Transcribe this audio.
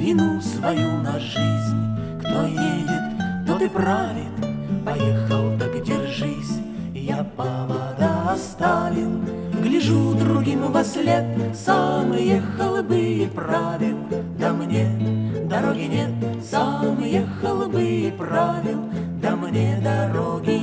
вину свою на жизнь. Кто едет, тот и правит, поехал, так держись. Я повода оставил, гляжу другим во след, сам ехал бы и правил, да мне дороги нет. Сам ехал бы и правил, да мне дороги